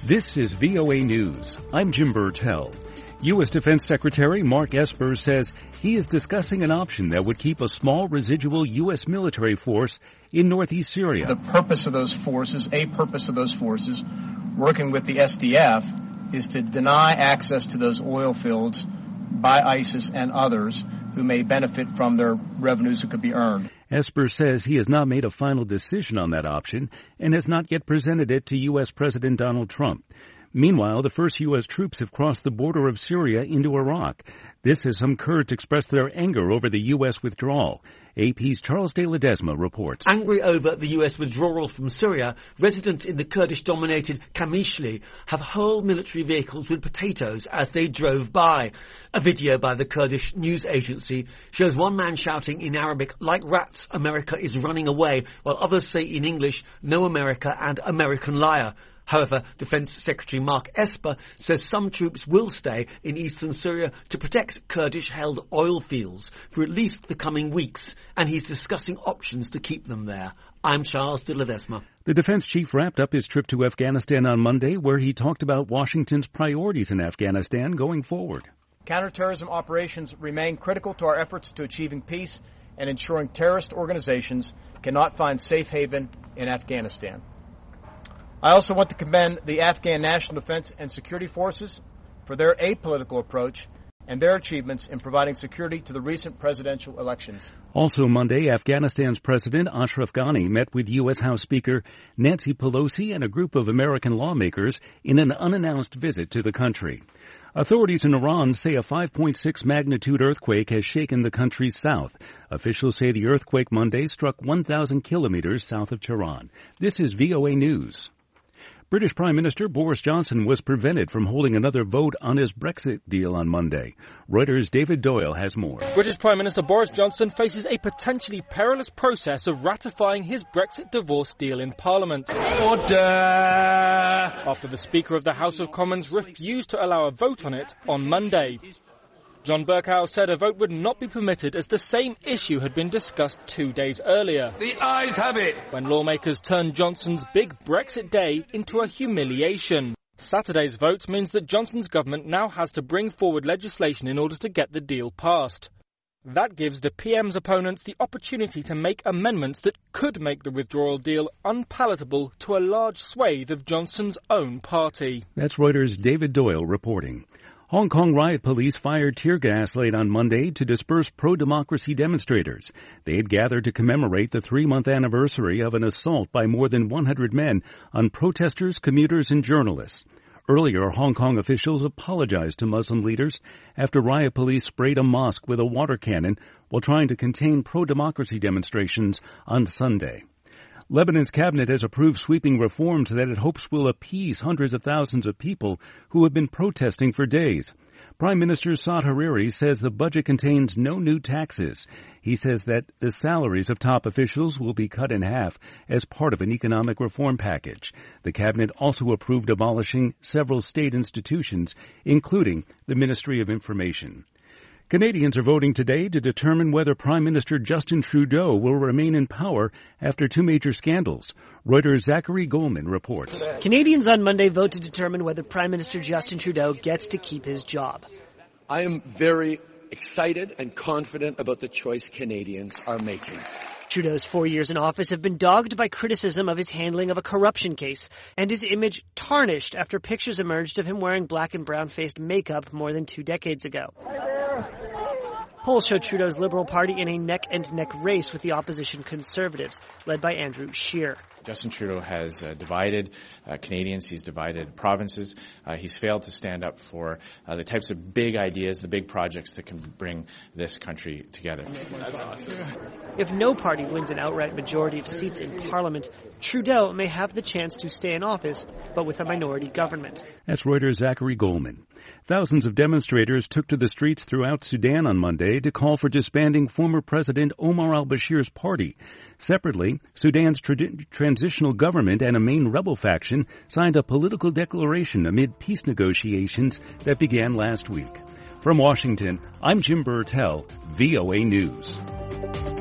This is VOA News. I'm Jim Burtell. U.S. Defense Secretary Mark Esper says he is discussing an option that would keep a small residual U.S. military force in northeast Syria. The purpose of those forces, working with the SDF, is to deny access to those oil fields by ISIS and others who may benefit from their revenues that could be earned. Esper says he has not made a final decision on that option and has not yet presented it to U.S. President Donald Trump. Meanwhile, the first U.S. troops have crossed the border of Syria into Iraq. This has some Kurds expressed their anger over the U.S. withdrawal. AP's Charles de Ledesma reports. Angry over the U.S. withdrawal from Syria, residents in the Kurdish-dominated Qamishli have hurled military vehicles with potatoes as they drove by. A video by the Kurdish news agency shows one man shouting in Arabic, "Like rats, America is running away," while others say in English, "No America" and "American liar." However, Defense Secretary Mark Esper says some troops will stay in eastern Syria to protect Kurdish-held oil fields for at least the coming weeks, and he's discussing options to keep them there. I'm Charles de Ledesma. The defense chief wrapped up his trip to Afghanistan on Monday, where he talked about Washington's priorities in Afghanistan going forward. Counterterrorism operations remain critical to our efforts to achieving peace and ensuring terrorist organizations cannot find safe haven in Afghanistan. I also want to commend the Afghan National Defense and Security Forces for their apolitical approach and their achievements in providing security to the recent presidential elections. Also Monday, Afghanistan's President Ashraf Ghani met with U.S. House Speaker Nancy Pelosi and a group of American lawmakers in an unannounced visit to the country. Authorities in Iran say a 5.6 magnitude earthquake has shaken the country's south. Officials say the earthquake Monday struck 1,000 kilometers south of Tehran. This is VOA News. British Prime Minister Boris Johnson was prevented from holding another vote on his Brexit deal on Monday. Reuters' David Doyle has more. British Prime Minister Boris Johnson faces a potentially perilous process of ratifying his Brexit divorce deal in Parliament. Order! After the Speaker of the House of Commons refused to allow a vote on it on Monday. John Bercow said a vote would not be permitted as the same issue had been discussed 2 days earlier. The ayes have it! When lawmakers turned Johnson's big Brexit day into a humiliation. Saturday's vote means that Johnson's government now has to bring forward legislation in order to get the deal passed. That gives the PM's opponents the opportunity to make amendments that could make the withdrawal deal unpalatable to a large swathe of Johnson's own party. That's Reuters' David Doyle reporting. Hong Kong riot police fired tear gas late on Monday to disperse pro-democracy demonstrators. They had gathered to commemorate the 3-month anniversary of an assault by more than 100 men on protesters, commuters, and journalists. Earlier, Hong Kong officials apologized to Muslim leaders after riot police sprayed a mosque with a water cannon while trying to contain pro-democracy demonstrations on Sunday. Lebanon's cabinet has approved sweeping reforms that it hopes will appease hundreds of thousands of people who have been protesting for days. Prime Minister Saad Hariri says the budget contains no new taxes. He says that the salaries of top officials will be cut in half as part of an economic reform package. The cabinet also approved abolishing several state institutions, including the Ministry of Information. Canadians are voting today to determine whether Prime Minister Justin Trudeau will remain in power after 2 major scandals. Reuters' Zachary Goldman reports. Canadians on Monday vote to determine whether Prime Minister Justin Trudeau gets to keep his job. I am very excited and confident about the choice Canadians are making. Trudeau's 4 years in office have been dogged by criticism of his handling of a corruption case and his image tarnished after pictures emerged of him wearing black and brown-faced makeup more than 2 decades ago. Polls show Trudeau's Liberal Party in a neck-and-neck race with the opposition Conservatives, led by Andrew Scheer. Justin Trudeau has divided Canadians. He's divided provinces. He's failed to stand up for the types of big ideas, the big projects that can bring this country together. That's awesome. If no party wins an outright majority of seats in Parliament, Trudeau may have the chance to stay in office, but with a minority government. That's Reuters' Zachary Goldman. Thousands of demonstrators took to the streets throughout Sudan on Monday to call for disbanding former President Omar al-Bashir's party. Separately, Sudan's transitional government and a main rebel faction signed a political declaration amid peace negotiations that began last week. From Washington, I'm Jim Burtell, VOA News.